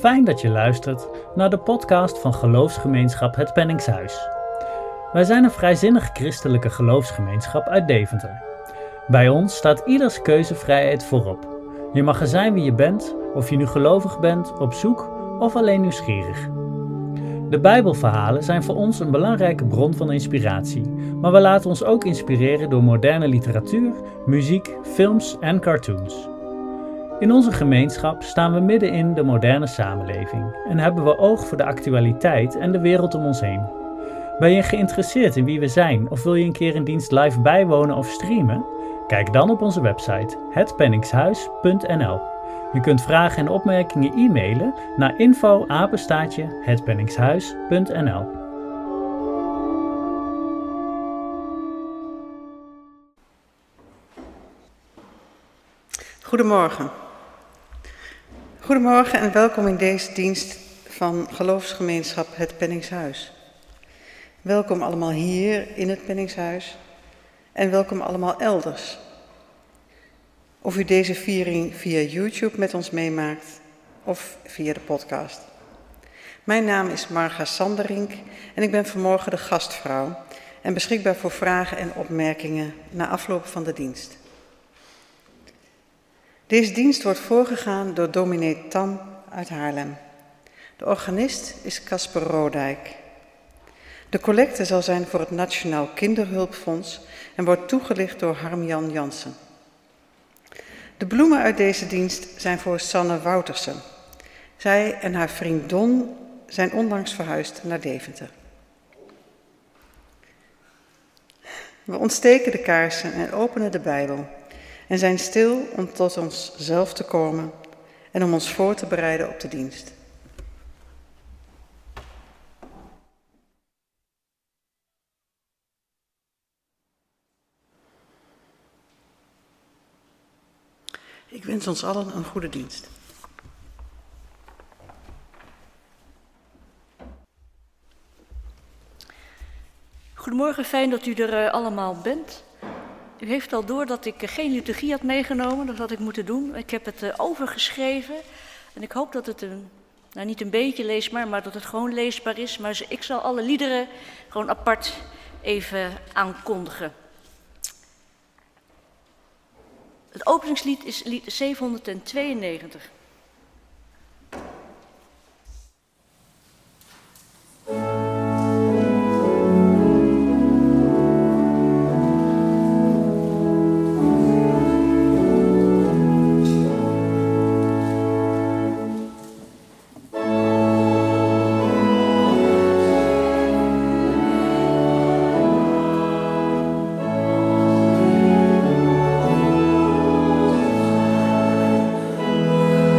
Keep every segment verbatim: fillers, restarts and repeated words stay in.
fijn dat je luistert naar de podcast van Geloofsgemeenschap Het Penningshuis. Wij zijn een vrijzinnig christelijke geloofsgemeenschap uit Deventer. Bij ons staat ieders keuzevrijheid voorop. Je mag er zijn wie je bent, of je nu gelovig bent, op zoek of alleen nieuwsgierig. De Bijbelverhalen zijn voor ons een belangrijke bron van inspiratie, maar we laten ons ook inspireren door moderne literatuur, muziek, films en cartoons. In onze gemeenschap staan we midden in de moderne samenleving en hebben we oog voor de actualiteit en de wereld om ons heen. Ben je geïnteresseerd in wie we zijn of wil je een keer een dienst live bijwonen of streamen? Kijk dan op onze website het penningshuis punt n l. Je kunt vragen en opmerkingen e-mailen naar info apenstaartje het penningshuis punt n l. Goedemorgen. Goedemorgen en welkom in deze dienst van Geloofsgemeenschap Het Penningshuis. Welkom allemaal hier in het Penningshuis en welkom allemaal elders. Of u deze viering via YouTube met ons meemaakt of via de podcast. Mijn naam is Marga Sanderink en ik ben vanmorgen de gastvrouw en beschikbaar voor vragen en opmerkingen na afloop van de dienst. Deze dienst wordt voorgegaan door dominee Tam uit Haarlem. De organist is Casper Rodijk. De collecte zal zijn voor het Nationaal Kinderhulpfonds en wordt toegelicht door Harm-Jan Jansen. De bloemen uit deze dienst zijn voor Sanne Woutersen. Zij en haar vriend Don zijn onlangs verhuisd naar Deventer. We ontsteken de kaarsen en openen de Bijbel en zijn stil om tot onszelf te komen en om ons voor te bereiden op de dienst. Ik wens ons allen een goede dienst. Goedemorgen, fijn dat u er uh, allemaal bent. U heeft al door dat ik uh, geen liturgie had meegenomen, dat had ik moeten doen. Ik heb het uh, overgeschreven en ik hoop dat het een, nou niet een beetje leesbaar, maar dat het gewoon leesbaar is. Maar ik zal alle liederen gewoon apart even aankondigen. Het openingslied is lied zevenhonderdtweeënnegentig. Thank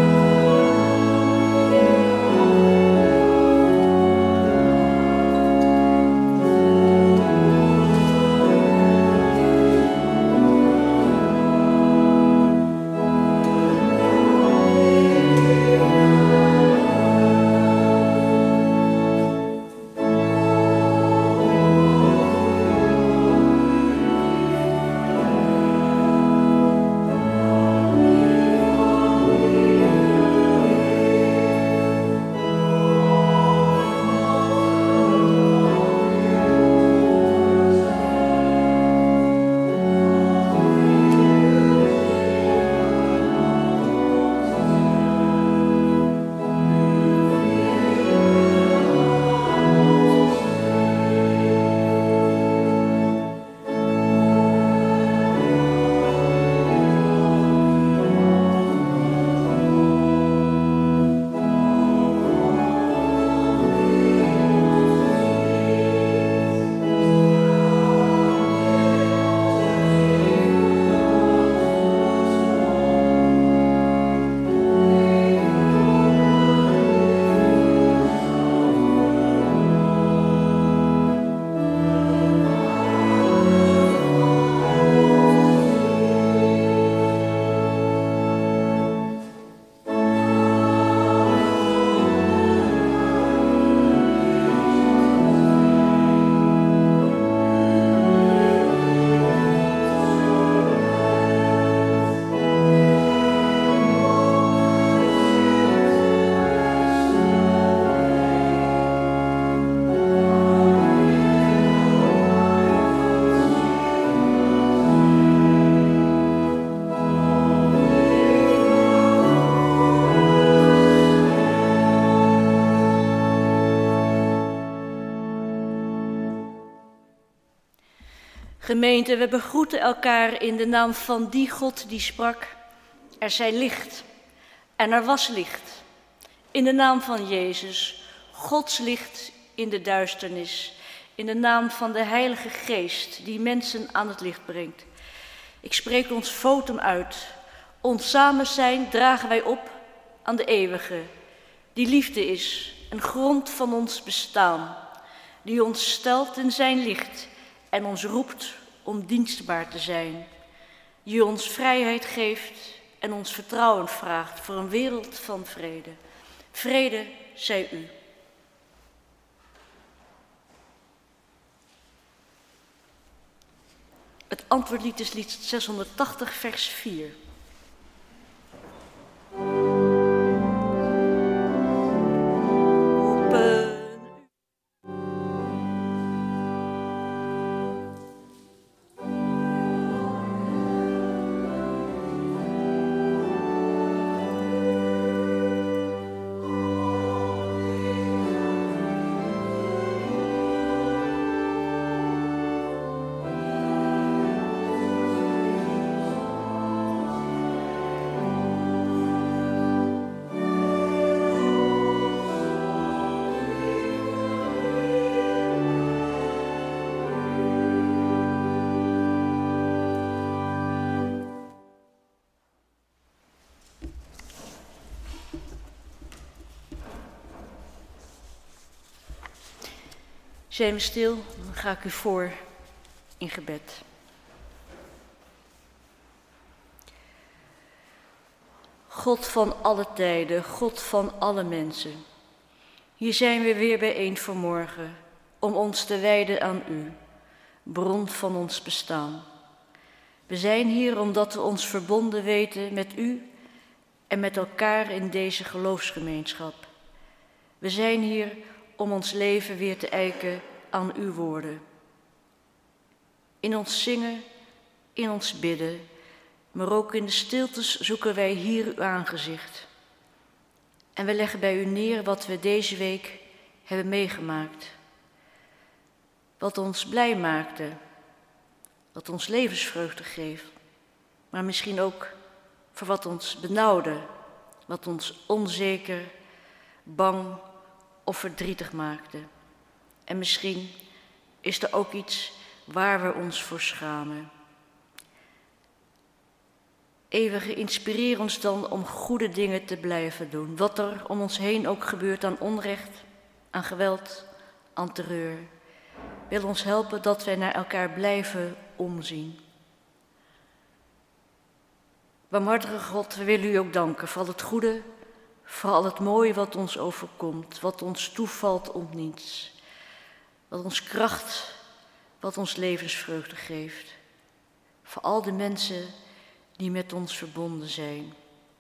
Gemeente, we begroeten elkaar in de naam van die God die sprak: er zij licht en er was licht. In de naam van Jezus, Gods licht in de duisternis. In de naam van de Heilige Geest die mensen aan het licht brengt. Ik spreek ons votum uit. Ons samen zijn dragen wij op aan de eeuwige. Die liefde is een grond van ons bestaan. Die ons stelt in zijn licht en ons roept om dienstbaar te zijn. Die ons vrijheid geeft en ons vertrouwen vraagt voor een wereld van vrede. Vrede zij u. Het antwoordlied is lied zeshonderdtachtig, vers vier. Zijn we stil, dan ga ik u voor in gebed. God van alle tijden, God van alle mensen. Hier zijn we weer bijeen vanmorgen om ons te wijden aan u, bron van ons bestaan. We zijn hier omdat we ons verbonden weten met u en met elkaar in deze geloofsgemeenschap. We zijn hier om ons leven weer te eiken aan uw woorden. In ons zingen, in ons bidden, maar ook in de stiltes zoeken wij hier uw aangezicht. En we leggen bij u neer wat we deze week hebben meegemaakt. Wat ons blij maakte, wat ons levensvreugde geeft, maar misschien ook voor wat ons benauwde, wat ons onzeker, bang of verdrietig maakte. En misschien is er ook iets waar we ons voor schamen. Eeuwige, inspireer ons dan om goede dingen te blijven doen. Wat er om ons heen ook gebeurt aan onrecht, aan geweld, aan terreur. Wil ons helpen dat wij naar elkaar blijven omzien. Barmhartige God, we willen u ook danken voor al het goede, voor al het mooie wat ons overkomt, wat ons toevalt om niets. Wat ons kracht, wat ons levensvreugde geeft. Voor al de mensen die met ons verbonden zijn.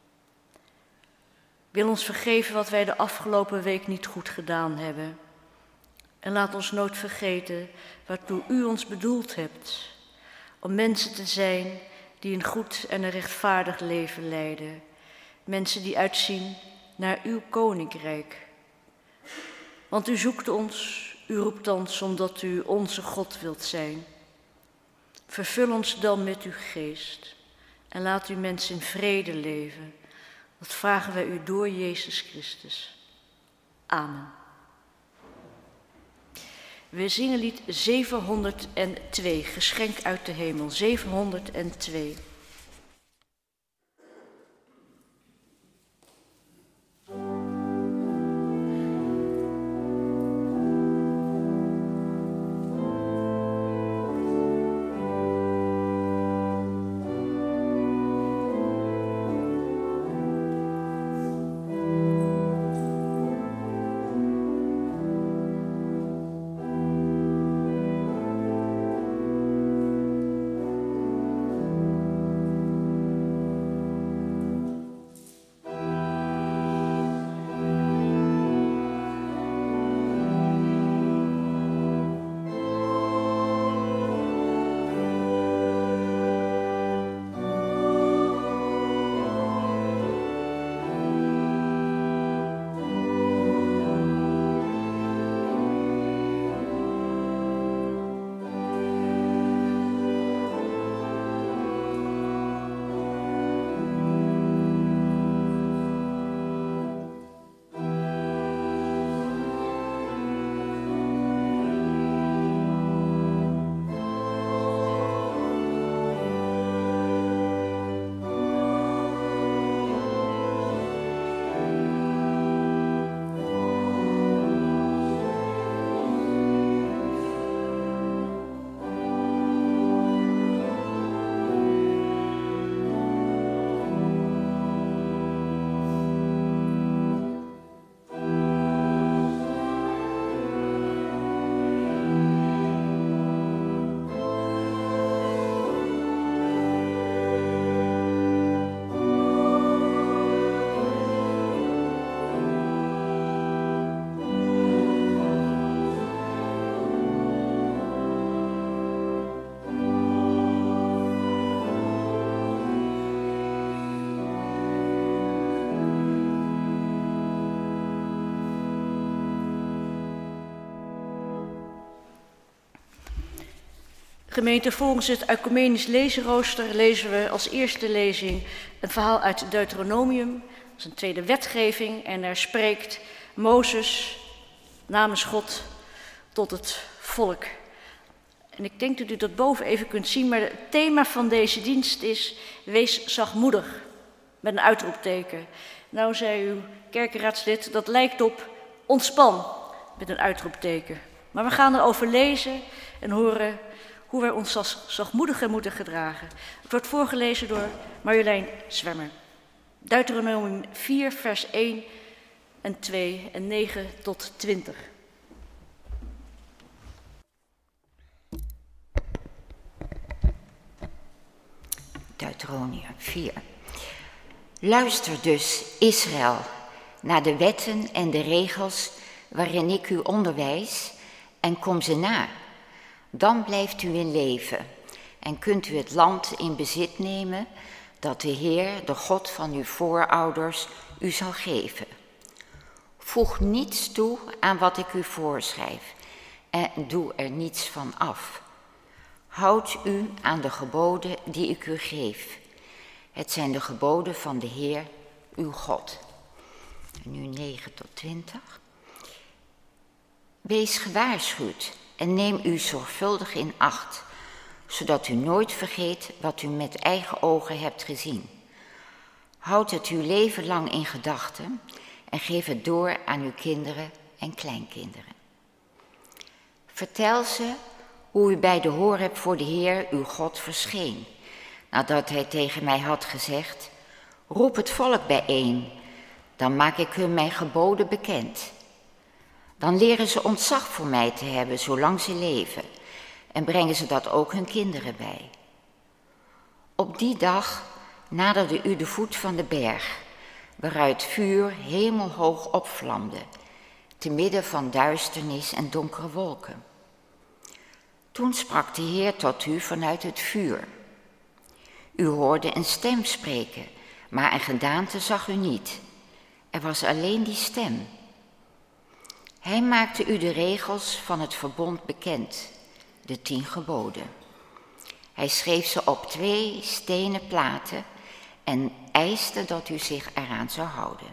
Wil ons vergeven wat wij de afgelopen week niet goed gedaan hebben. En laat ons nooit vergeten waartoe u ons bedoeld hebt. Om mensen te zijn die een goed en een rechtvaardig leven leiden. Mensen die uitzien naar uw koninkrijk. Want u zoekt ons, u roept ons omdat u onze God wilt zijn. Vervul ons dan met uw geest en laat uw mensen in vrede leven. Dat vragen wij u door Jezus Christus. Amen. We zingen lied zevenhonderdtwee, geschenk uit de hemel, zevenhonderdtwee. Gemeente, volgens het ecumenisch lezenrooster lezen we als eerste lezing een verhaal uit Deuteronomium. Dat is een tweede wetgeving en daar spreekt Mozes namens God tot het volk. En ik denk dat u dat boven even kunt zien, maar het thema van deze dienst is: wees zachtmoedig, met een uitroepteken. Nou zei uw kerkenraadslid, dat lijkt op ontspan, met een uitroepteken. Maar we gaan erover lezen en horen hoe wij ons als zachtmoediger moeten gedragen. Het wordt voorgelezen door Marjolein Zwemmer. Deuteronomium vier, vers één en twee en negen tot twintig. Deuteronomium vier. Luister dus, Israël, naar de wetten en de regels waarin ik u onderwijs en kom ze na. Dan blijft u in leven en kunt u het land in bezit nemen dat de Heer, de God van uw voorouders, u zal geven. Voeg niets toe aan wat ik u voorschrijf en doe er niets van af. Houd u aan de geboden die ik u geef. Het zijn de geboden van de Heer, uw God. En nu negen tot twintig. Wees gewaarschuwd en neem u zorgvuldig in acht, zodat u nooit vergeet wat u met eigen ogen hebt gezien. Houd het uw leven lang in gedachten en geef het door aan uw kinderen en kleinkinderen. Vertel ze hoe u bij de Horeb voor de Heer uw God verscheen, nadat hij tegen mij had gezegd: roep het volk bijeen, dan maak ik hun mijn geboden bekend. Dan leren ze ontzag voor mij te hebben zolang ze leven en brengen ze dat ook hun kinderen bij. Op die dag naderde u de voet van de berg, waaruit vuur hemelhoog opvlamde, te midden van duisternis en donkere wolken. Toen sprak de Heer tot u vanuit het vuur. U hoorde een stem spreken, maar een gedaante zag u niet. Er was alleen die stem. Hij maakte u de regels van het verbond bekend, de tien geboden. Hij schreef ze op twee stenen platen en eiste dat u zich eraan zou houden.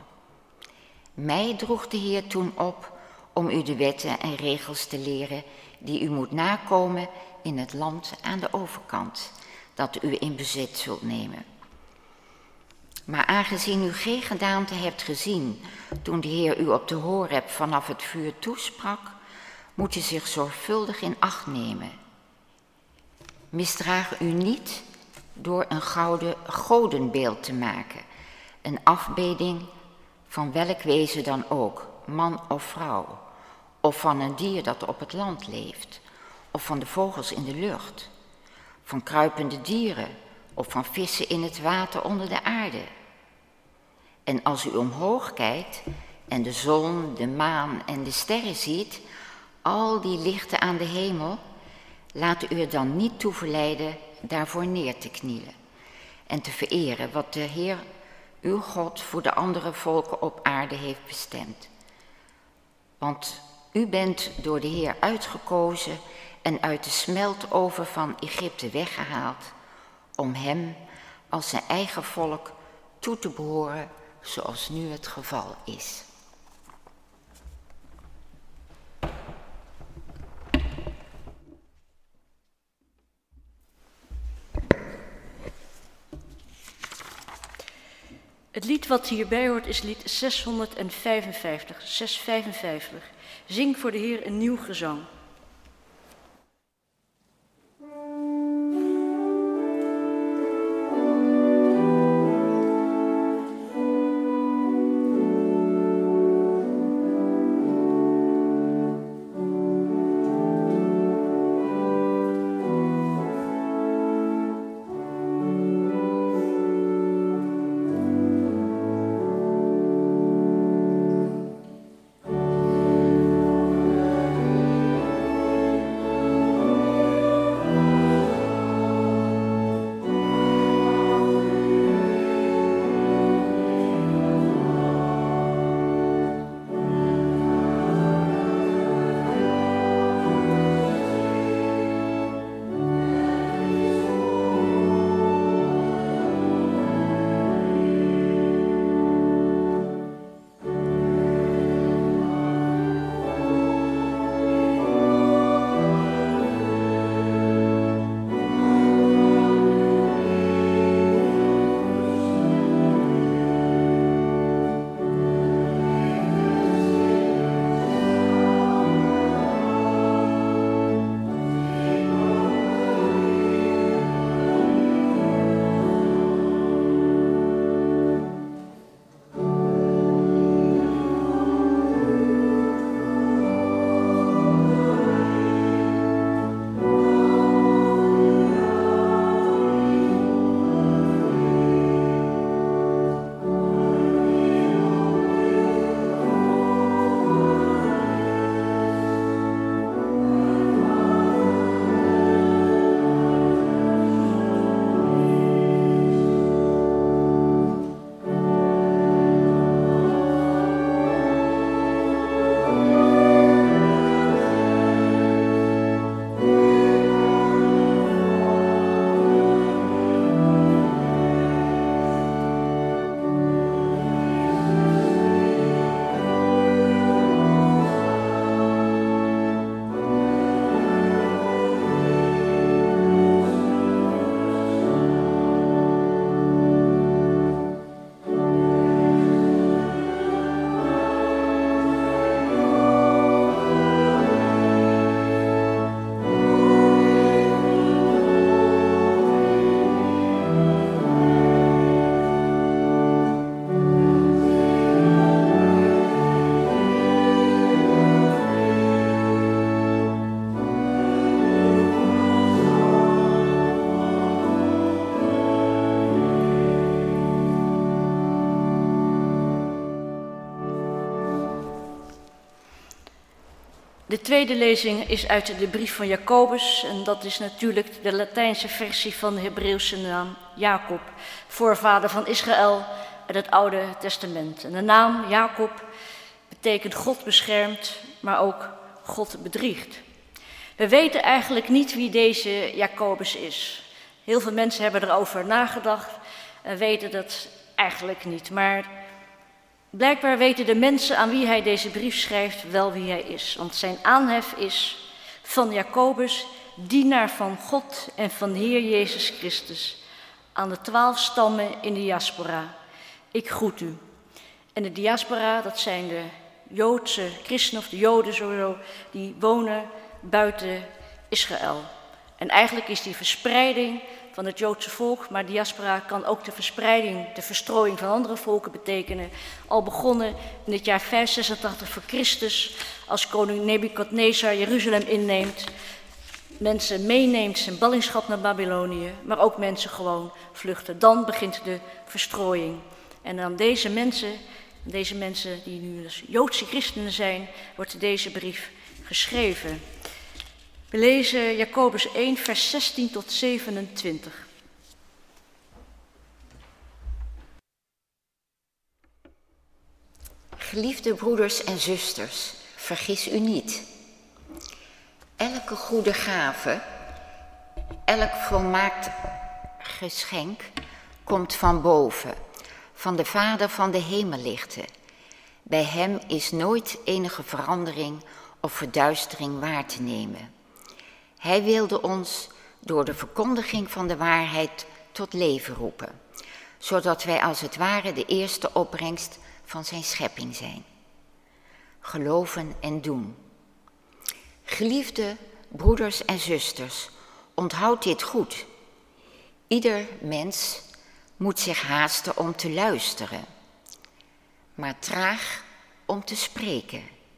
Mij droeg de Heer toen op om u de wetten en regels te leren die u moet nakomen in het land aan de overkant, dat u in bezit zult nemen. Maar aangezien u geen gedaante hebt gezien toen de Heer u op de Horeb vanaf het vuur toesprak, moet u zich zorgvuldig in acht nemen. Misdraag u niet door een gouden godenbeeld te maken, een afbeelding van welk wezen dan ook, man of vrouw, of van een dier dat op het land leeft, of van de vogels in de lucht, van kruipende dieren, of van vissen in het water onder de aarde. En als u omhoog kijkt en de zon, de maan en de sterren ziet, al die lichten aan de hemel, laat u er dan niet toe verleiden daarvoor neer te knielen en te vereren wat de Heer, uw God, voor de andere volken op aarde heeft bestemd. Want u bent door de Heer uitgekozen en uit de smeltoven van Egypte weggehaald om hem als zijn eigen volk toe te behoren, zoals nu het geval is. Het lied wat hierbij hoort is lied zeshonderdvijfenvijftig, zeshonderdvijfenvijftig. Zing voor de Heer een nieuw gezang. De tweede lezing is uit de brief van Jacobus en dat is natuurlijk de Latijnse versie van de Hebreeuwse naam Jacob, voorvader van Israël en het Oude Testament. En de naam Jacob betekent God beschermt, maar ook God bedriegt. We weten eigenlijk niet wie deze Jacobus is. Heel veel mensen hebben erover nagedacht en weten dat eigenlijk niet. Maar blijkbaar weten de mensen aan wie hij deze brief schrijft wel wie hij is. Want zijn aanhef is van Jacobus, dienaar van God en van de Heer Jezus Christus, aan de twaalf stammen in de diaspora. Ik groet u. En de diaspora, dat zijn de Joodse christenen of de Joden sowieso, die wonen buiten Israël. En eigenlijk is die verspreiding van het Joodse volk, maar diaspora kan ook de verspreiding, de verstrooiing van andere volken betekenen. Al begonnen in het jaar vijfhonderdzesentachtig voor Christus, als koning Nebukadnezar Jeruzalem inneemt, mensen meeneemt in ballingschap naar Babylonië, maar ook mensen gewoon vluchten. Dan begint de verstrooiing. En aan deze mensen, deze mensen die nu dus Joodse christenen zijn, wordt deze brief geschreven. We lezen Jacobus één, vers zestien tot zevenentwintig. Geliefde broeders en zusters, vergis u niet. Elke goede gave, elk volmaakt geschenk komt van boven, van de Vader van de hemellichten. Bij hem is nooit enige verandering of verduistering waar te nemen. Hij wilde ons door de verkondiging van de waarheid tot leven roepen, zodat wij als het ware de eerste opbrengst van zijn schepping zijn. Geloven en doen. Geliefde broeders en zusters, onthoud dit goed. Ieder mens moet zich haasten om te luisteren, maar traag om te spreken.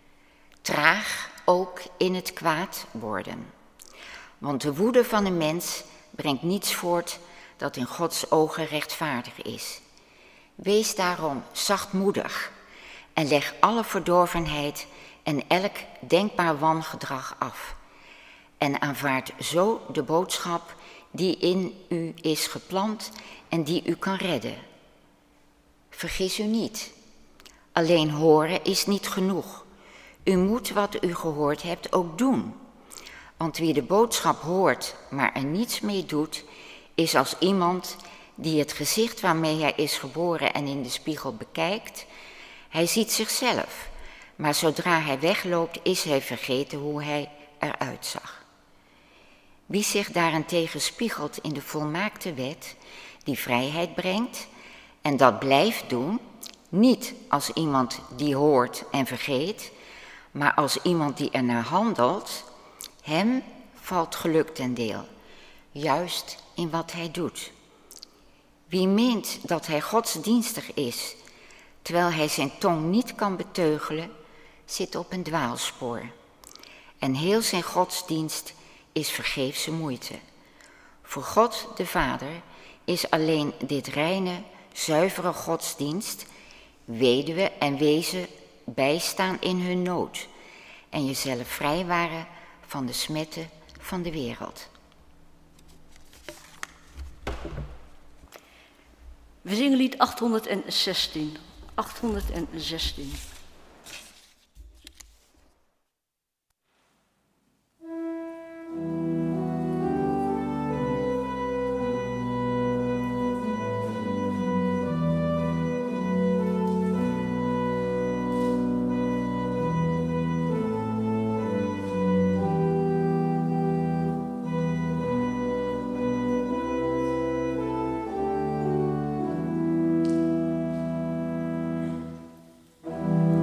Traag ook in het kwaad worden. Want de woede van een mens brengt niets voort dat in Gods ogen rechtvaardig is. Wees daarom zachtmoedig en leg alle verdorvenheid en elk denkbaar wangedrag af. En aanvaard zo de boodschap die in u is geplant en die u kan redden. Vergis u niet. Alleen horen is niet genoeg. U moet wat u gehoord hebt ook doen. Want wie de boodschap hoort, maar er niets mee doet, is als iemand die het gezicht waarmee hij is geboren en in de spiegel bekijkt. Hij ziet zichzelf, maar zodra hij wegloopt is hij vergeten hoe hij eruit zag. Wie zich daarentegen spiegelt in de volmaakte wet, die vrijheid brengt, en dat blijft doen, niet als iemand die hoort en vergeet, maar als iemand die ernaar handelt, hem valt geluk ten deel, juist in wat hij doet. Wie meent dat hij godsdienstig is, terwijl hij zijn tong niet kan beteugelen, zit op een dwaalspoor. En heel zijn godsdienst is vergeefse moeite. Voor God de Vader is alleen dit reine, zuivere godsdienst, weduwe en wezen bijstaan in hun nood en jezelf vrijwaren van de smetten van de wereld. We zingen lied achthonderdzestien. achthonderdzestien. Thank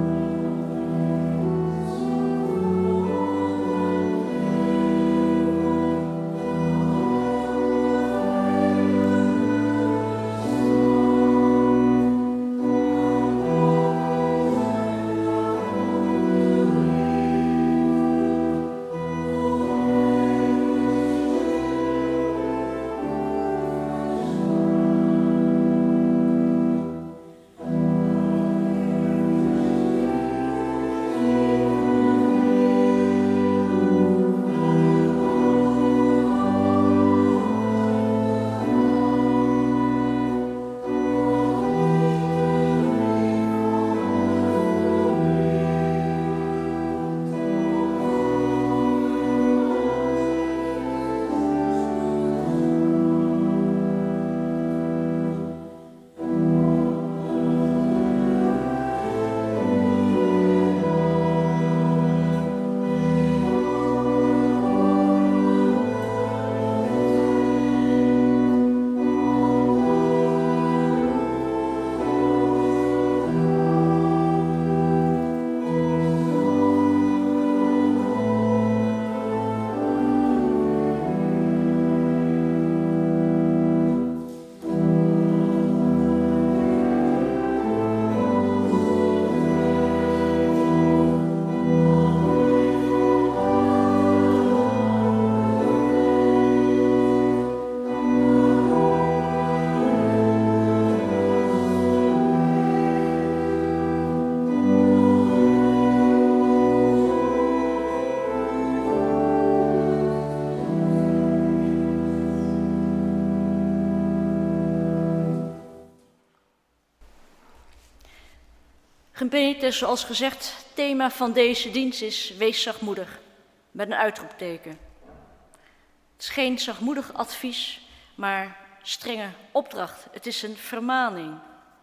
gemeente, zoals gezegd, het thema van deze dienst is wees zachtmoedig, met een uitroepteken. Het is geen zachtmoedig advies, maar strenge opdracht. Het is een vermaning.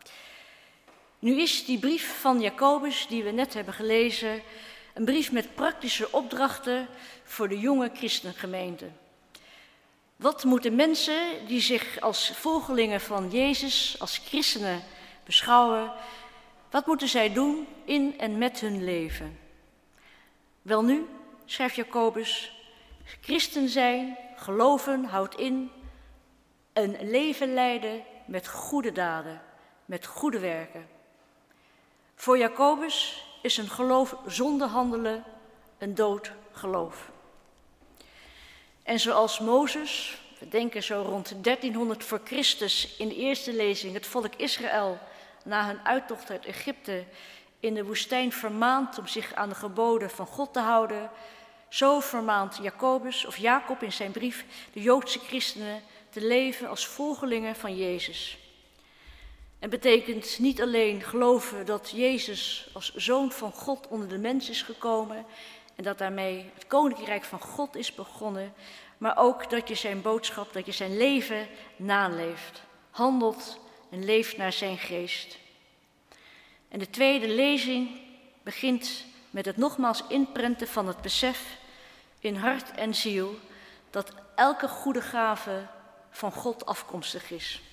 Nu is die brief van Jacobus, die we net hebben gelezen, een brief met praktische opdrachten voor de jonge christengemeente. Wat moeten mensen die zich als volgelingen van Jezus, als christenen beschouwen, wat moeten zij doen in en met hun leven? Welnu, schrijft Jacobus, christen zijn, geloven, houdt in, een leven leiden met goede daden, met goede werken. Voor Jacobus is een geloof zonder handelen een dood geloof. En zoals Mozes, we denken zo rond dertienhonderd voor Christus in de eerste lezing, het volk Israël na hun uittocht uit Egypte in de woestijn vermaant om zich aan de geboden van God te houden, zo vermaant Jacobus of Jacob in zijn brief de Joodse christenen te leven als volgelingen van Jezus. En betekent niet alleen geloven dat Jezus als zoon van God onder de mens is gekomen en dat daarmee het koninkrijk van God is begonnen, maar ook dat je zijn boodschap, dat je zijn leven naleeft, handelt en leeft naar zijn geest. En de tweede lezing begint met het nogmaals inprenten van het besef in hart en ziel dat elke goede gave van God afkomstig is.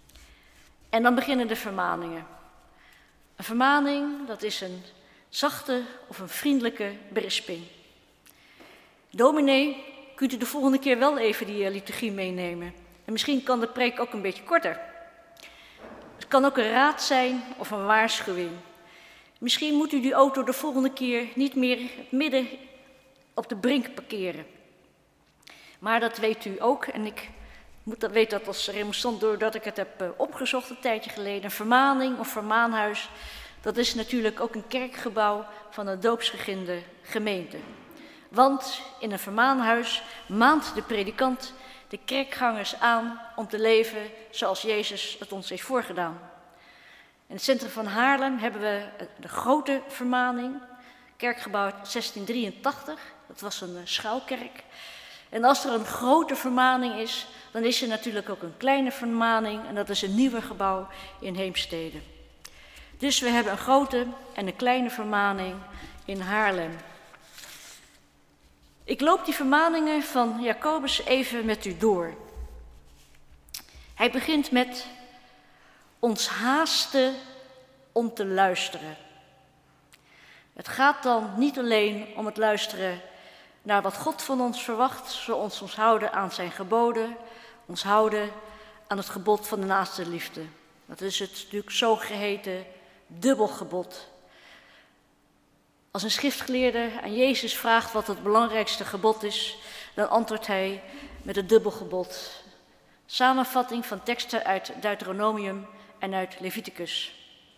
En dan beginnen de vermaningen. Een vermaning, dat is een zachte of een vriendelijke berisping. Dominee, kunt u de volgende keer wel even die liturgie meenemen? En misschien kan de preek ook een beetje korter. Het kan ook een raad zijn of een waarschuwing. Misschien moet u die auto de volgende keer niet meer midden op de brink parkeren. Maar dat weet u ook en ik moet dat, weet dat als remonstrant doordat ik het heb uh, opgezocht een tijdje geleden. Een vermaning of vermaanhuis, dat is natuurlijk ook een kerkgebouw van een doopsgeginde gemeente. Want in een vermaanhuis maant de predikant de kerkgangers aan om te leven zoals Jezus het ons heeft voorgedaan. In het centrum van Haarlem hebben we de grote vermaning, kerkgebouw zestien drieëntachtig, dat was een schuilkerk. En als er een grote vermaning is, dan is er natuurlijk ook een kleine vermaning en dat is een nieuwe gebouw in Heemstede. Dus we hebben een grote en een kleine vermaning in Haarlem. Ik loop die vermaningen van Jacobus even met u door. Hij begint met ons haasten om te luisteren. Het gaat dan niet alleen om het luisteren naar wat God van ons verwacht, zoals ons houden aan zijn geboden, ons houden aan het gebod van de naaste liefde. Dat is het natuurlijk zogeheten dubbelgebod. Als een schriftgeleerde aan Jezus vraagt wat het belangrijkste gebod is, dan antwoordt hij met het dubbelgebod. Samenvatting van teksten uit Deuteronomium en uit Leviticus.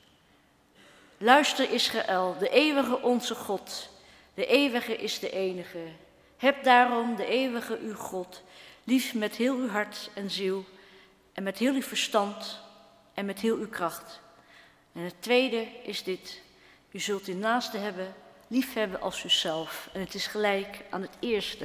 Luister Israël, de eeuwige onze God, de eeuwige is de enige. Heb daarom de eeuwige uw God lief met heel uw hart en ziel en met heel uw verstand en met heel uw kracht. En het tweede is dit, u zult uw naaste hebben, lief hebben als uzelf. En het is gelijk aan het eerste.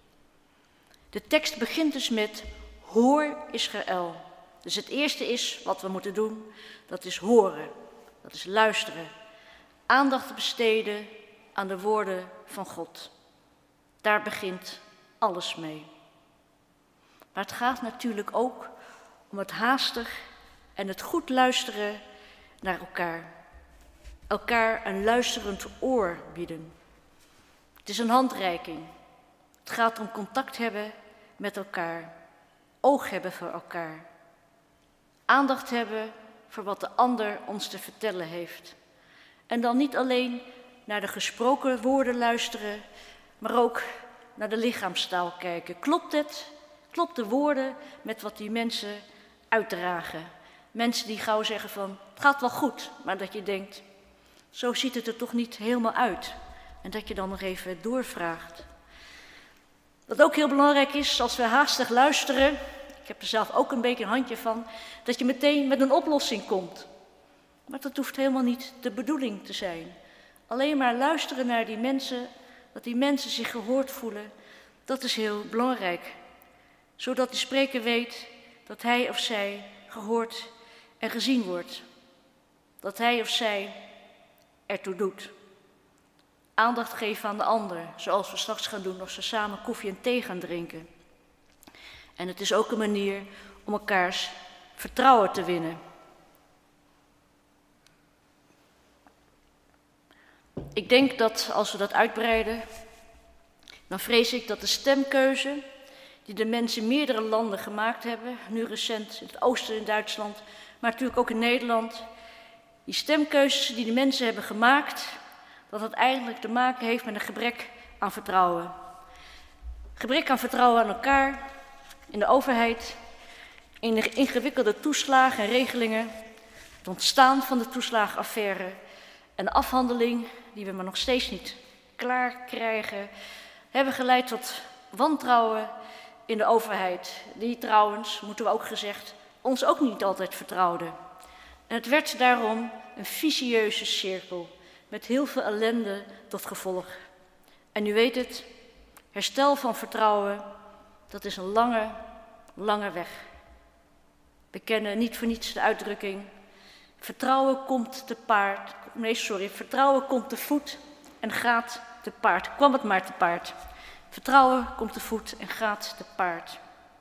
De tekst begint dus met hoor Israël. Dus het eerste is wat we moeten doen, dat is horen, dat is luisteren. Aandacht besteden aan de woorden van God. Daar begint alles mee. Maar het gaat natuurlijk ook om het haastig en het goed luisteren naar elkaar. Elkaar een luisterend oor bieden. Het is een handreiking. Het gaat om contact hebben met elkaar. Oog hebben voor elkaar. Aandacht hebben voor wat de ander ons te vertellen heeft. En dan niet alleen naar de gesproken woorden luisteren, maar ook naar de lichaamstaal kijken. Klopt het? Klopt de woorden met wat die mensen uitdragen? Mensen die gauw zeggen van, het gaat wel goed, maar dat je denkt, zo ziet het er toch niet helemaal uit. En dat je dan nog even doorvraagt. Wat ook heel belangrijk is, als we haastig luisteren, ik heb er zelf ook een beetje een handje van, dat je meteen met een oplossing komt. Maar dat hoeft helemaal niet de bedoeling te zijn. Alleen maar luisteren naar die mensen, dat die mensen zich gehoord voelen, dat is heel belangrijk. Zodat die spreker weet dat hij of zij gehoord en gezien wordt. Dat hij of zij ertoe doet. Aandacht geven aan de ander, zoals we straks gaan doen als we samen koffie en thee gaan drinken. En het is ook een manier om elkaars vertrouwen te winnen. Ik denk dat als we dat uitbreiden, dan vrees ik dat de stemkeuze die de mensen in meerdere landen gemaakt hebben, nu recent in het oosten in Duitsland, maar natuurlijk ook in Nederland, die stemkeuzes die de mensen hebben gemaakt, dat het eigenlijk te maken heeft met een gebrek aan vertrouwen. Gebrek aan vertrouwen aan elkaar, in de overheid, in de ingewikkelde toeslagen en regelingen, het ontstaan van de toeslagenaffaire en de afhandeling, die we maar nog steeds niet klaar krijgen, hebben geleid tot wantrouwen in de overheid. Die trouwens, moeten we ook gezegd, ons ook niet altijd vertrouwde. En het werd daarom een vicieuze cirkel met heel veel ellende tot gevolg. En u weet het, herstel van vertrouwen, dat is een lange, lange weg. We kennen niet voor niets de uitdrukking, vertrouwen komt te paard, nee sorry, vertrouwen komt te voet en gaat te paard. Kwam het maar te paard. Vertrouwen komt te voet en gaat te paard.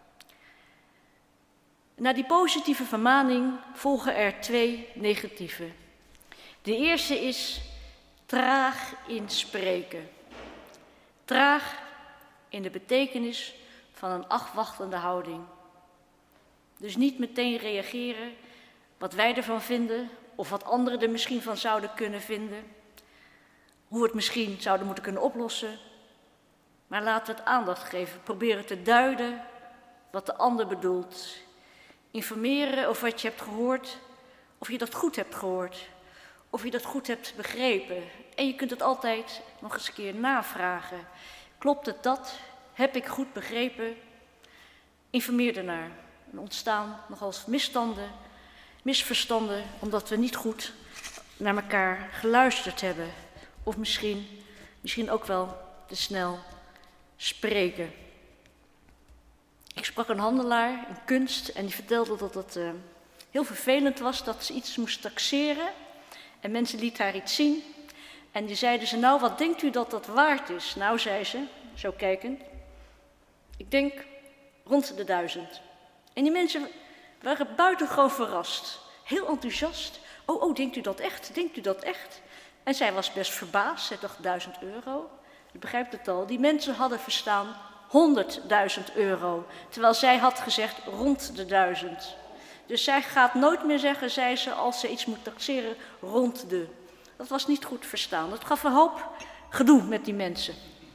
Na die positieve vermaning volgen er twee negatieve. De eerste is traag in spreken. Traag in de betekenis van een afwachtende houding. Dus niet meteen reageren wat wij ervan vinden of wat anderen er misschien van zouden kunnen vinden. Hoe we het misschien zouden moeten kunnen oplossen. Maar laten we het aandacht geven. Proberen te duiden wat de ander bedoelt. Informeren over wat je hebt gehoord. Of je dat goed hebt gehoord. Of je dat goed hebt begrepen. En je kunt het altijd nog eens een keer navragen. Klopt het dat? Heb ik goed begrepen? Informeer ernaar. Er ontstaan nogal misstanden, misverstanden, omdat we niet goed naar elkaar geluisterd hebben. Of misschien, misschien ook wel te snel spreken. Ik sprak een handelaar in kunst en die vertelde dat het uh, heel vervelend was dat ze iets moest taxeren. En mensen lieten haar iets zien. En die zeiden ze, nou wat denkt u dat dat waard is? Nou, zei ze, zo kijkend, ik denk rond de duizend. En die mensen waren buitengewoon verrast. Heel enthousiast. Oh, oh, denkt u dat echt? Denkt u dat echt? En zij was best verbaasd. Zij dacht duizend euro. U begrijpt het al. Die mensen hadden verstaan honderdduizend euro. Terwijl zij had gezegd rond de duizend. Dus zij gaat nooit meer zeggen, zei ze, als ze iets moet taxeren, rond de. Dat was niet goed verstaan. Dat gaf een hoop gedoe met die mensen.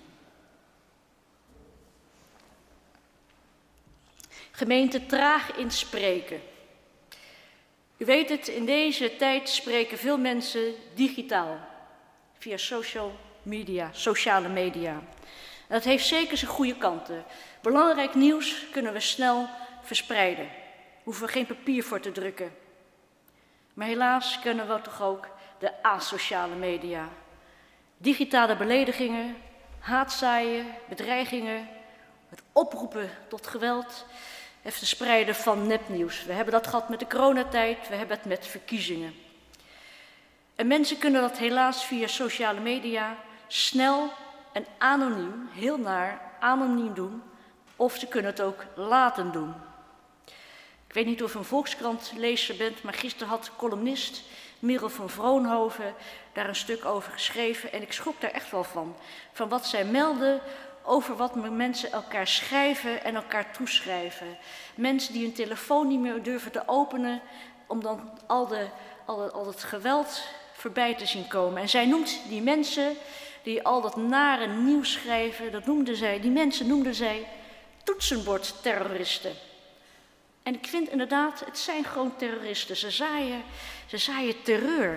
Gemeente traag in spreken. U weet het, in deze tijd spreken veel mensen digitaal. Via social media, sociale media. En dat heeft zeker zijn goede kanten. Belangrijk nieuws kunnen we snel verspreiden. Hoeven we geen papier voor te drukken. Maar helaas kennen we toch ook de asociale media. Digitale beledigingen, haatzaaien, bedreigingen, het oproepen tot geweld, het verspreiden van nepnieuws. We hebben dat gehad met de coronatijd, we hebben het met verkiezingen. En mensen kunnen dat helaas via sociale media snel en anoniem, heel naar anoniem doen, of ze kunnen het ook laten doen. Ik weet niet of u een Volkskrant-lezer bent, maar gisteren had columnist Merel van Vroonhoven daar een stuk over geschreven. En ik schrok daar echt wel van. Van wat zij melden over wat mensen elkaar schrijven en elkaar toeschrijven. Mensen die hun telefoon niet meer durven te openen om dan al, de, al, de, al het geweld voorbij te zien komen. En zij noemt die mensen die al dat nare nieuws schrijven, dat noemde zij, die mensen noemden zij toetsenbordterroristen. En ik vind inderdaad, het zijn gewoon terroristen. Ze zaaien, ze zaaien terreur.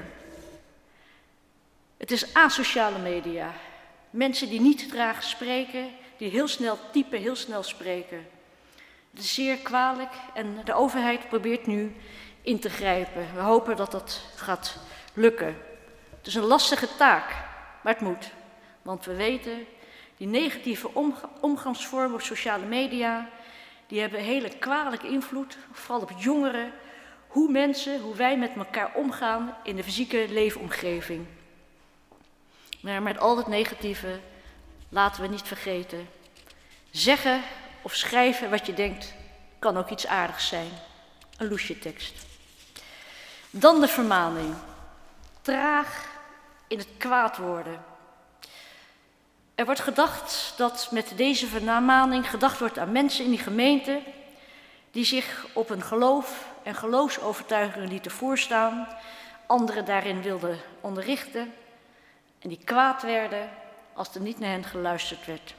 Het is asociale media. Mensen die niet traag spreken, die heel snel typen, heel snel spreken. Het is zeer kwalijk en de overheid probeert nu in te grijpen. We hopen dat dat gaat lukken. Het is een lastige taak, maar het moet. Want we weten, die negatieve omga- omgangsvormen op sociale media, die hebben hele kwalijke invloed, vooral op jongeren, hoe mensen, hoe wij met elkaar omgaan in de fysieke leefomgeving. Maar met al het negatieve laten we niet vergeten. Zeggen of schrijven wat je denkt, kan ook iets aardigs zijn. Een loesje tekst. Dan de vermaning. Traag in het kwaad worden. Er wordt gedacht dat met deze vermaning gedacht wordt aan mensen in die gemeente die zich op een geloof en geloofsovertuigingen lieten voorstaan, anderen daarin wilden onderrichten en die kwaad werden als er niet naar hen geluisterd werd.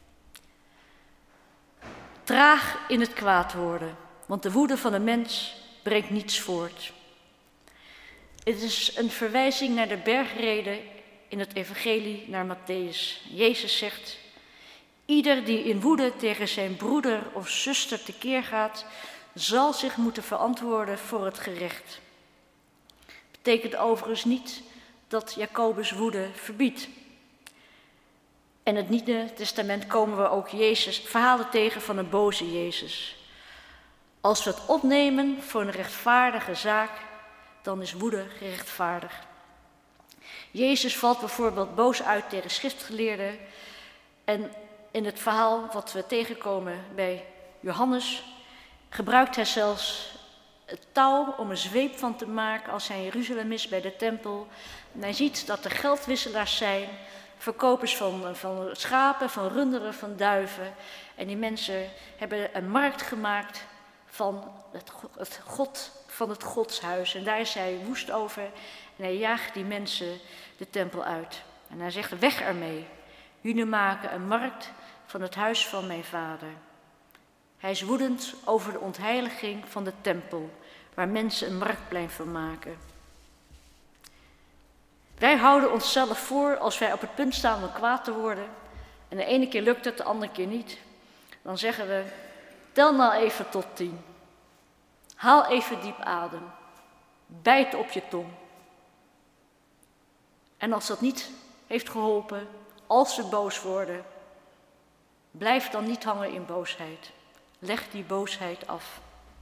Traag in het kwaad worden, want de woede van een mens brengt niets voort. Het is een verwijzing naar de bergrede in het evangelie naar Mattheüs. Jezus zegt, ieder die in woede tegen zijn broeder of zuster tekeer gaat, zal zich moeten verantwoorden voor het gerecht. Betekent overigens niet dat Jacobus woede verbiedt. En in het Nieuwe Testament komen we ook Jezus, verhalen tegen van een boze Jezus. Als we het opnemen voor een rechtvaardige zaak, dan is woede gerechtvaardigd. Jezus valt bijvoorbeeld boos uit tegen schriftgeleerden. En in het verhaal wat we tegenkomen bij Johannes gebruikt hij zelfs het touw om een zweep van te maken als hij in Jeruzalem is bij de tempel. En hij ziet dat er geldwisselaars zijn, verkopers van, van schapen, van runderen, van duiven. En die mensen hebben een markt gemaakt van het, het God, van het godshuis. En daar is hij woest over en hij jaagt die mensen de tempel uit. En hij zegt, weg ermee. Jullie maken een markt van het huis van mijn vader. Hij is woedend over de ontheiliging van de tempel, waar mensen een marktplein van maken. Wij houden onszelf voor, als wij op het punt staan om kwaad te worden, en de ene keer lukt het, de andere keer niet, dan zeggen we, tel nou even tot tien. Haal even diep adem. Bijt op je tong. En als dat niet heeft geholpen, als we boos worden, blijf dan niet hangen in boosheid. Leg die boosheid af.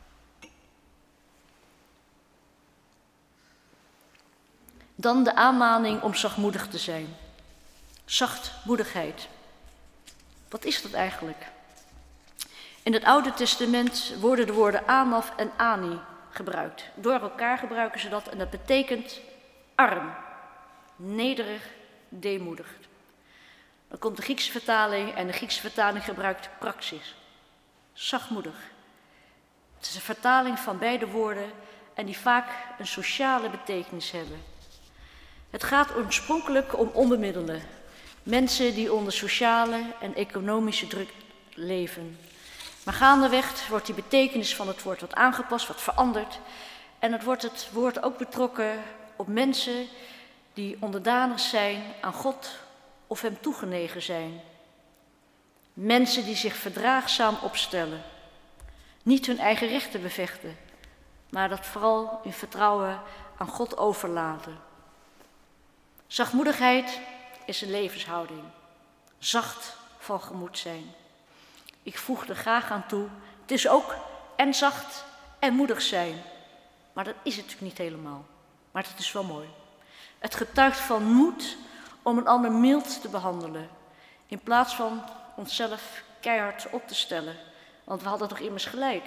Dan de aanmaning om zachtmoedig te zijn. Zachtmoedigheid. Wat is dat eigenlijk? In het Oude Testament worden de woorden anaf en ani gebruikt. Door elkaar gebruiken ze dat en dat betekent arm, nederig, deemoedig. Dan komt de Griekse vertaling en de Griekse vertaling gebruikt praxis. Zachtmoedig. Het is een vertaling van beide woorden en die vaak een sociale betekenis hebben. Het gaat oorspronkelijk om onbemiddelde. Mensen die onder sociale en economische druk leven. Maar gaandeweg wordt die betekenis van het woord wat aangepast, wat veranderd. En het wordt het woord ook betrokken op mensen die onderdanig zijn aan God of hem toegenegen zijn. Mensen die zich verdraagzaam opstellen. Niet hun eigen rechten bevechten, maar dat vooral in vertrouwen aan God overlaten. Zachtmoedigheid is een levenshouding. Zacht van gemoed zijn. Ik voeg er graag aan toe, het is ook en zacht en moedig zijn. Maar dat is het natuurlijk niet helemaal. Maar het is wel mooi. Het getuigt van moed om een ander mild te behandelen. In plaats van onszelf keihard op te stellen. Want we hadden toch immers gelijk.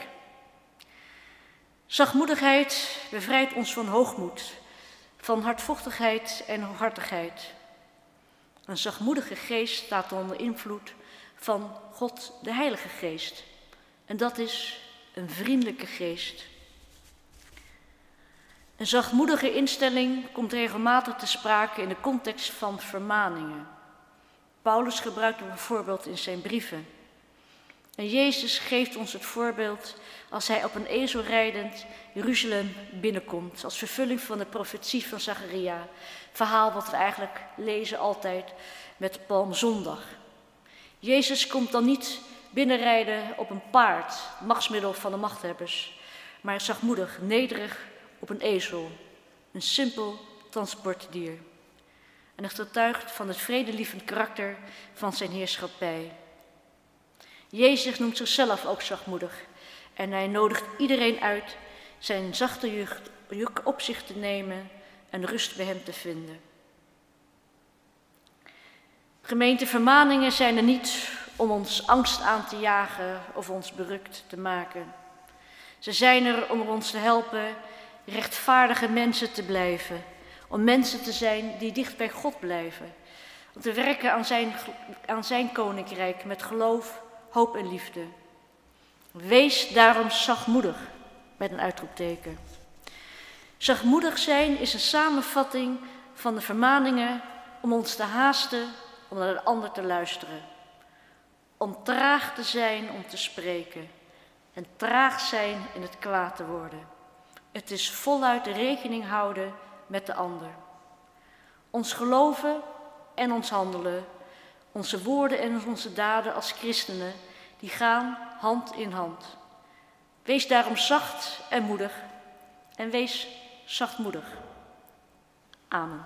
Zachtmoedigheid bevrijdt ons van hoogmoed. Van hardvochtigheid en hooghartigheid. Een zachtmoedige geest staat onder invloed van God, de Heilige Geest. En dat is een vriendelijke geest. Een zachtmoedige instelling komt regelmatig te sprake in de context van vermaningen. Paulus gebruikt het bijvoorbeeld in zijn brieven. En Jezus geeft ons het voorbeeld als hij op een ezel rijdend Jeruzalem binnenkomt. Als vervulling van de profetie van Zacharia. Verhaal wat we eigenlijk lezen altijd met Palmzondag. Jezus komt dan niet binnenrijden op een paard, machtsmiddel van de machthebbers, maar zachtmoedig, nederig op een ezel, een simpel transportdier. En het getuigt van het vredelievend karakter van zijn heerschappij. Jezus noemt zichzelf ook zachtmoedig en hij nodigt iedereen uit zijn zachte juk, juk op zich te nemen en rust bij hem te vinden. Gemeente, vermaningen zijn er niet om ons angst aan te jagen of ons berukt te maken. Ze zijn er om ons te helpen rechtvaardige mensen te blijven, om mensen te zijn die dicht bij God blijven, om te werken aan zijn, aan zijn koninkrijk met geloof, hoop en liefde. Wees daarom zachtmoedig, met een uitroepteken. Zachtmoedig zijn is een samenvatting van de vermaningen om ons te haasten om naar de ander te luisteren. Om traag te zijn om te spreken en traag zijn in het kwaad te worden. Het is voluit rekening houden met de ander. Ons geloven en ons handelen, onze woorden en onze daden als christenen, die gaan hand in hand. Wees daarom zacht en moedig en wees zachtmoedig. Amen.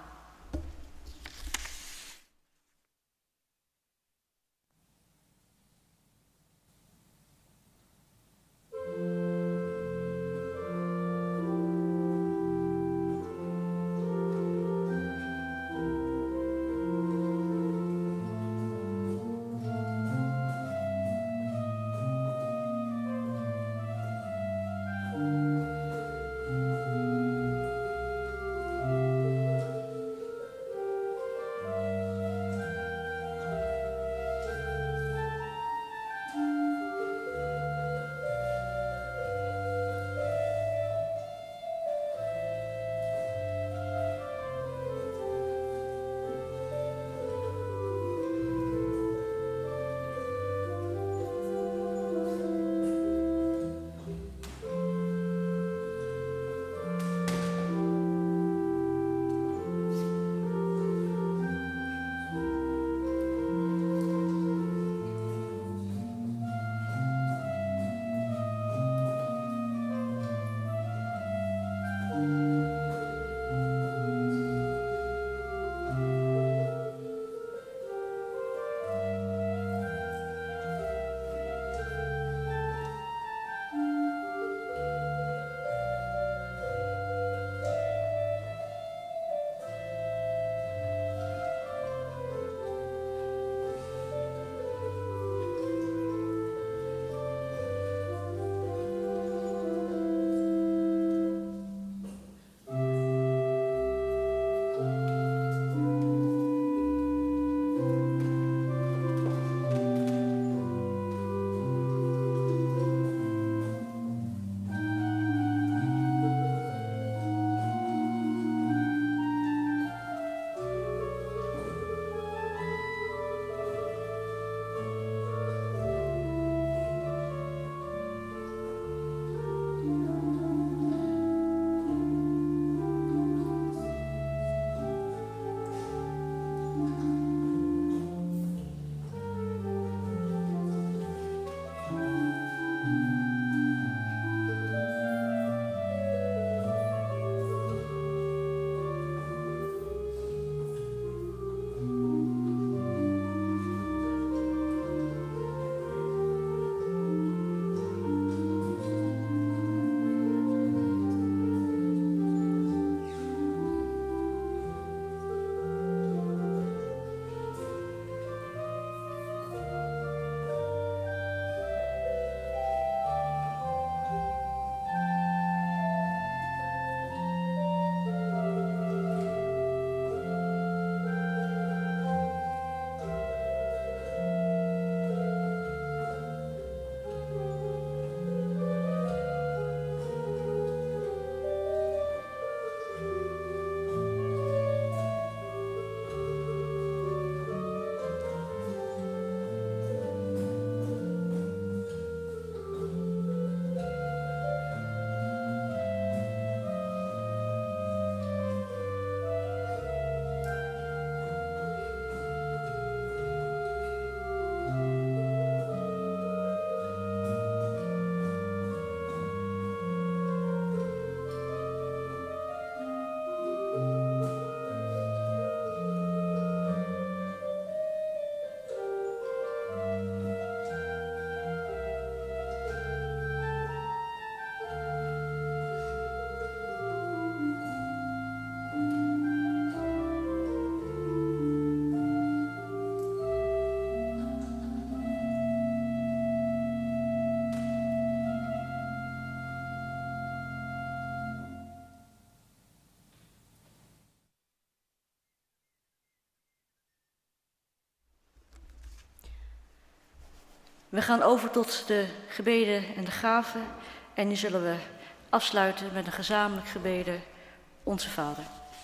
We gaan over tot de gebeden en de gaven. En nu zullen we afsluiten met een gezamenlijk gebeden, Onze Vader.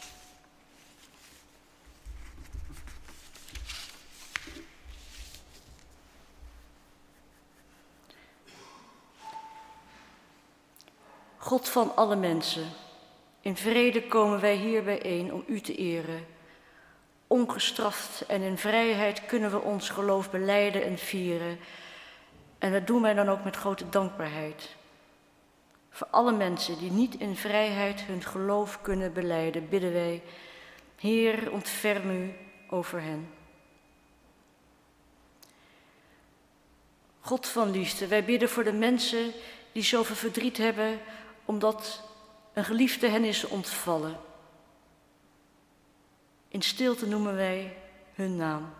God van alle mensen, in vrede komen wij hier bijeen om u te eren. Ongestraft en in vrijheid kunnen we ons geloof belijden en vieren. En dat doen wij dan ook met grote dankbaarheid. Voor alle mensen die niet in vrijheid hun geloof kunnen belijden, bidden wij, Heer, ontferm u over hen. God van liefde, wij bidden voor de mensen die zoveel verdriet hebben, omdat een geliefde hen is ontvallen. In stilte noemen wij hun naam.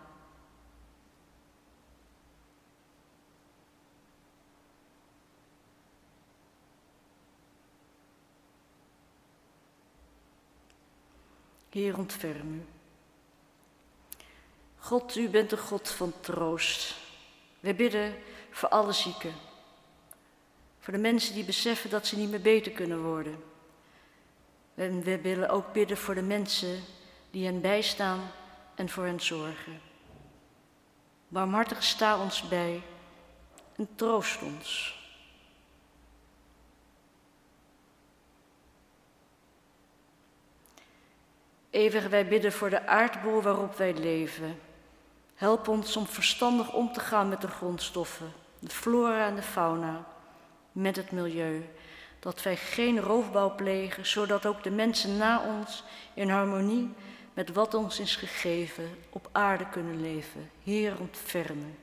Heer, ontferm u. God, u bent de God van troost. Wij bidden voor alle zieken. Voor de mensen die beseffen dat ze niet meer beter kunnen worden. En we willen ook bidden voor de mensen die hen bijstaan en voor hen zorgen. Barmhartig sta ons bij en troost ons. Eeuwige, wij bidden voor de aardbol waarop wij leven. Help ons om verstandig om te gaan met de grondstoffen, de flora en de fauna, met het milieu. Dat wij geen roofbouw plegen, zodat ook de mensen na ons in harmonie met wat ons is gegeven op aarde kunnen leven. Heer, ontferm u.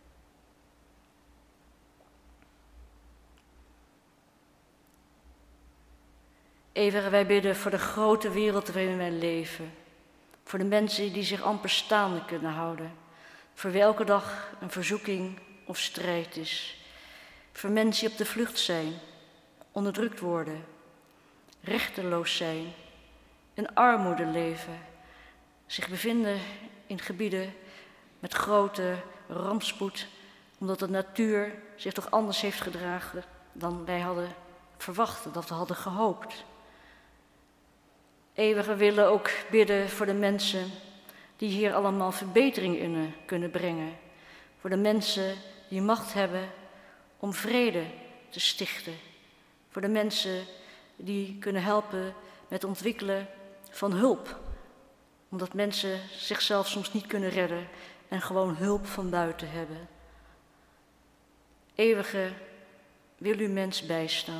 Eeuwige, wij bidden voor de grote wereld waarin wij leven. Voor de mensen die zich amper staande kunnen houden. Voor wie elke dag een verzoeking of strijd is. Voor mensen die op de vlucht zijn, onderdrukt worden, rechteloos zijn, in armoede leven, zich bevinden in gebieden met grote rampspoed, omdat de natuur zich toch anders heeft gedragen dan wij hadden verwacht, dat we hadden gehoopt. Eeuwige, we willen ook bidden voor de mensen die hier allemaal verbetering in kunnen brengen. Voor de mensen die macht hebben om vrede te stichten. Voor de mensen die kunnen helpen met het ontwikkelen van hulp. Omdat mensen zichzelf soms niet kunnen redden en gewoon hulp van buiten hebben. Eeuwige, wil u mens bijstaan.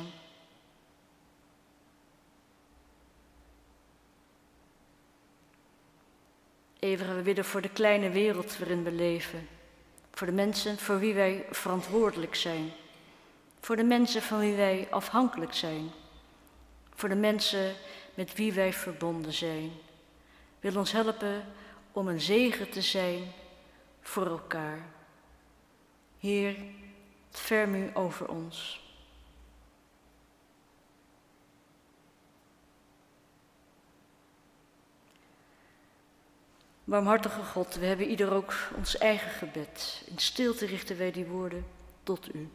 Eeuwige, we bidden voor de kleine wereld waarin we leven. Voor de mensen voor wie wij verantwoordelijk zijn. Voor de mensen van wie wij afhankelijk zijn. Voor de mensen met wie wij verbonden zijn. Wil ons helpen om een zegen te zijn voor elkaar. Heer, ontferm u over ons. Barmhartige God, we hebben ieder ook ons eigen gebed. In stilte richten wij die woorden tot u.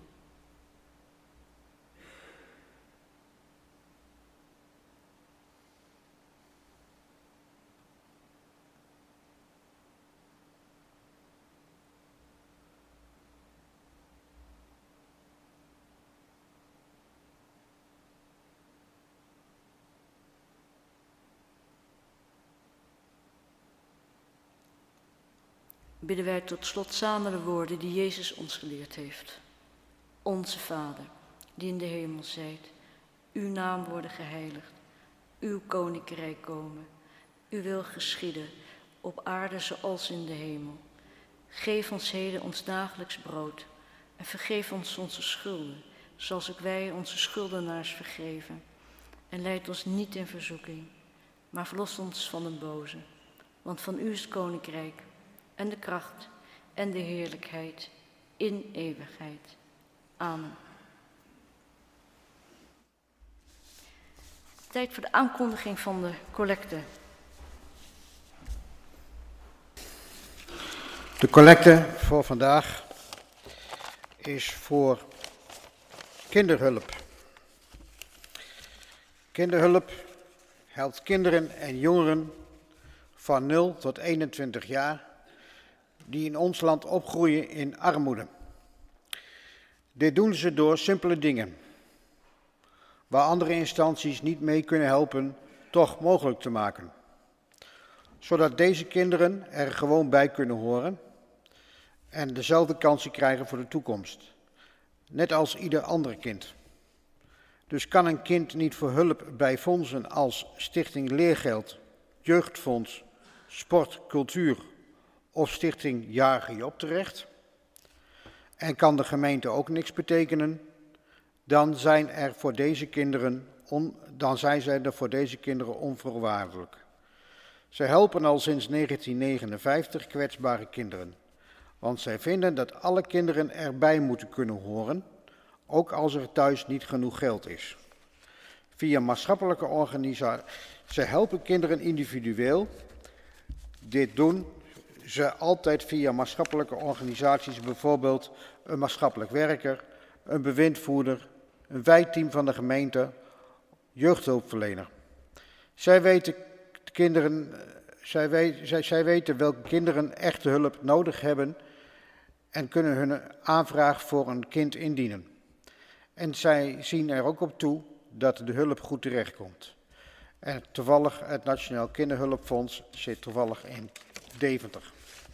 Bidden wij tot slot samen de woorden die Jezus ons geleerd heeft. Onze Vader, die in de hemel zijt, uw naam worden geheiligd, uw koninkrijk komen, uw wil geschieden, op aarde zoals in de hemel. Geef ons heden ons dagelijks brood en vergeef ons onze schulden, zoals ook wij onze schuldenaars vergeven. En leid ons niet in verzoeking, maar verlos ons van de boze, want van u is het koninkrijk en de kracht en de heerlijkheid in eeuwigheid. Amen. Tijd voor de aankondiging van de collecte. De collecte voor vandaag is voor kinderhulp. Kinderhulp helpt kinderen en jongeren van nul tot eenentwintig jaar die in ons land opgroeien in armoede. Dit doen ze door simpele dingen, waar andere instanties niet mee kunnen helpen, toch mogelijk te maken. Zodat deze kinderen er gewoon bij kunnen horen en dezelfde kansen krijgen voor de toekomst. Net als ieder ander kind. Dus kan een kind niet voor hulp bij fondsen als Stichting Leergeld, Jeugdfonds, Sport, Cultuur of Stichting Jarige Job terecht? En kan de gemeente ook niks betekenen? Dan zijn, er voor deze kinderen on, dan zijn zij er voor deze kinderen onvoorwaardelijk. Zij helpen al sinds negentien negenenvijftig kwetsbare kinderen. Want zij vinden dat alle kinderen erbij moeten kunnen horen, ook als er thuis niet genoeg geld is. Via maatschappelijke organisaties. Zij helpen kinderen individueel. Dit doen ze altijd via maatschappelijke organisaties, bijvoorbeeld een maatschappelijk werker, een bewindvoerder, een wijkteam van de gemeente, jeugdhulpverlener. Zij weten, kinderen, zij, weet, zij, zij weten welke kinderen echte hulp nodig hebben en kunnen hun aanvraag voor een kind indienen. En zij zien er ook op toe dat de hulp goed terechtkomt. En toevallig, het Nationaal Kinderhulpfonds zit toevallig in Deventer.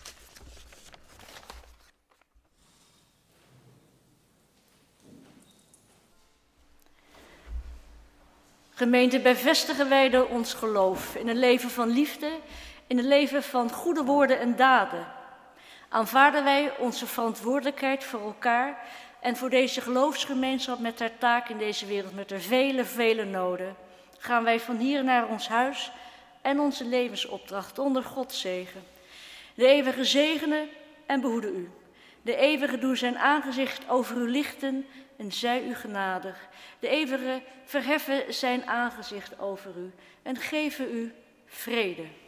Gemeente, bevestigen wij door ons geloof in een leven van liefde, in een leven van goede woorden en daden. Aanvaarden wij onze verantwoordelijkheid voor elkaar en voor deze geloofsgemeenschap met haar taak in deze wereld, met haar vele, vele noden. Gaan wij van hier naar ons huis en onze levensopdracht onder Gods zegen. De eeuwige zegene en behoede u. De eeuwige doe zijn aangezicht over u lichten en zij u genadig. De eeuwige verheffen zijn aangezicht over u en geven u vrede.